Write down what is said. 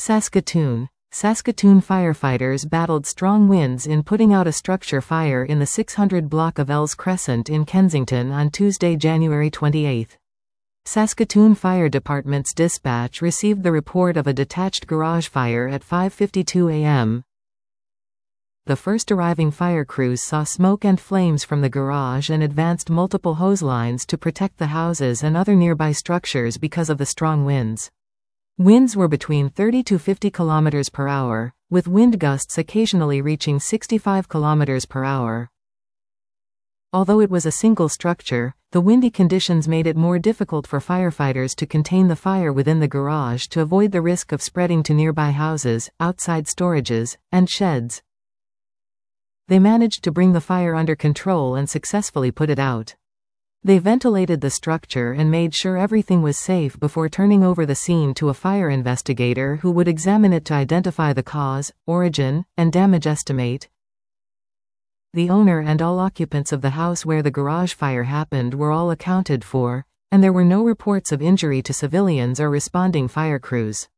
Saskatoon. Saskatoon firefighters battled strong winds in putting out a structure fire in the 600 block of Ells Crescent in Kensington on Tuesday, January 28. Saskatoon Fire Department's dispatch received the report of a detached garage fire at 5:52 a.m. The first arriving fire crews saw smoke and flames from the garage and advanced multiple hose lines to protect the houses and other nearby structures because of the strong winds. Winds were between 30 to 50 km per hour, with wind gusts occasionally reaching 65 km per hour. Although it was a single structure, the windy conditions made it more difficult for firefighters to contain the fire within the garage to avoid the risk of spreading to nearby houses, outside storages, and sheds. They managed to bring the fire under control and successfully put it out. They ventilated the structure and made sure everything was safe before turning over the scene to a fire investigator who would examine it to identify the cause, origin, and damage estimate. The owner and all occupants of the house where the garage fire happened were all accounted for, and there were no reports of injury to civilians or responding fire crews.